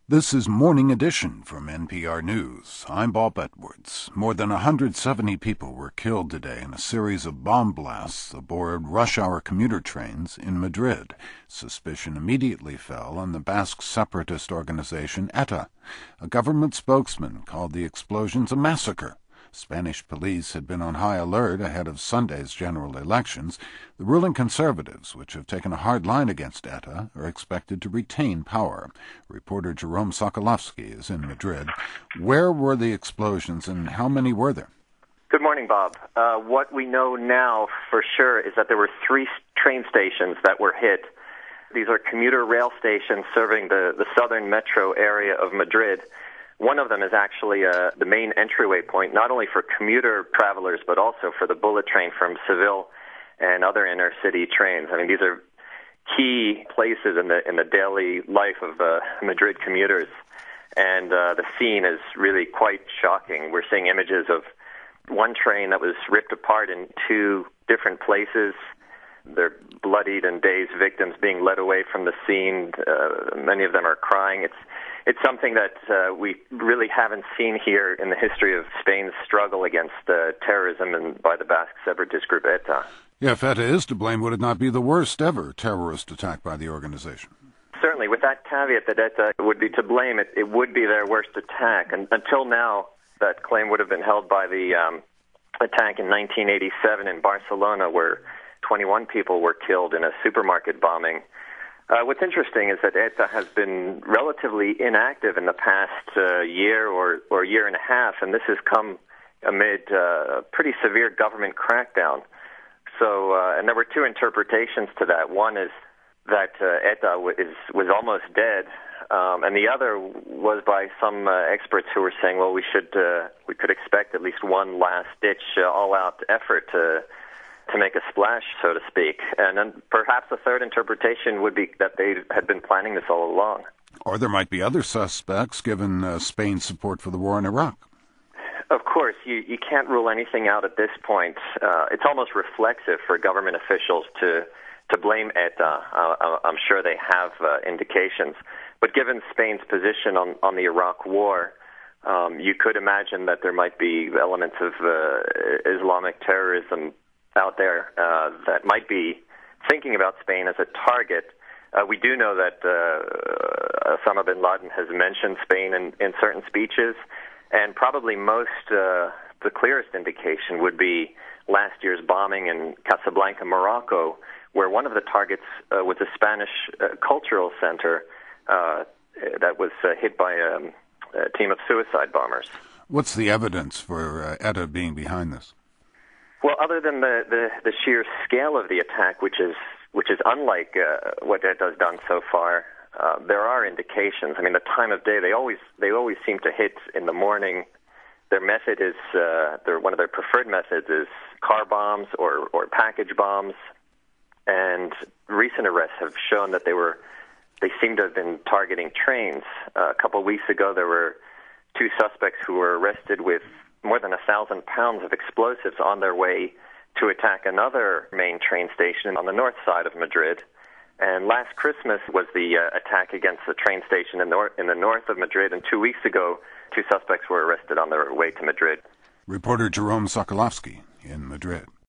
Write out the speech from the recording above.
This is Morning Edition from NPR News. I'm Bob Edwards. More than 170 people were killed today in a series of bomb blasts aboard rush-hour commuter trains in Madrid. Suspicion immediately fell on the Basque separatist organization ETA. A government spokesman called the explosions a massacre. Spanish police had been on high alert ahead of Sunday's general elections. The ruling Conservatives, which have taken a hard line against ETA, are expected to retain power. Reporter Jerome Sokolovsky is in Madrid. Where were the explosions and how many were there? Good morning, Bob. What we know now for sure is that there were 3 train stations that were hit. These are commuter rail stations serving the southern metro area of Madrid. One of them is actually the main entryway point, not only for commuter travelers, but also for the bullet train from Seville and other inner city trains. I mean, these are key places in the daily life of Madrid commuters. And the scene is really quite shocking. We're seeing images of one train that was ripped apart in 2 different places. They're bloodied and dazed victims being led away from the scene. Many of them are crying. It's something that we really haven't seen here in the history of Spain's struggle against terrorism and by the Basque separatist group ETA. Yeah, if ETA is to blame, would it not be the worst ever terrorist attack by the organization? Certainly, with that caveat that ETA would be to blame, it would be their worst attack. And until now, that claim would have been held by the attack in 1987 in Barcelona, where 21 people were killed in a supermarket bombing. What's interesting is that ETA has been relatively inactive in the past year or year and a half, and this has come amid a pretty severe government crackdown. So, and there were 2 interpretations to that. One is that ETA was almost dead, and the other was by some experts who were saying, well, we could expect at least one last-ditch, all-out effort to make a splash, so to speak. And then perhaps a third interpretation would be that they had been planning this all along. Or there might be other suspects, given Spain's support for the war in Iraq. Of course, you can't rule anything out at this point. It's almost reflexive for government officials to blame ETA. I'm sure they have indications. But given Spain's position on the Iraq war, you could imagine that there might be elements of Islamic terrorism out there that might be thinking about Spain as a target. We do know that Osama bin Laden has mentioned Spain in certain speeches, and probably the clearest indication would be last year's bombing in Casablanca, Morocco, where one of the targets was a Spanish cultural center that was hit by a team of suicide bombers. What's the evidence for ETA being behind this? Well, other than the sheer scale of the attack, which is unlike what ETA has done so far, there are indications. I mean, the time of day, they always seem to hit in the morning. Their method is one of their preferred methods is car bombs or package bombs. And recent arrests have shown that they seem to have been targeting trains. A couple of weeks ago, there were 2 suspects who were arrested with more than 1,000 pounds of explosives on their way to attack another main train station on the north side of Madrid. And last Christmas was the attack against the train station in the north of Madrid, and 2 weeks ago, 2 suspects were arrested on their way to Madrid. Reporter Jerome Sokolovsky in Madrid.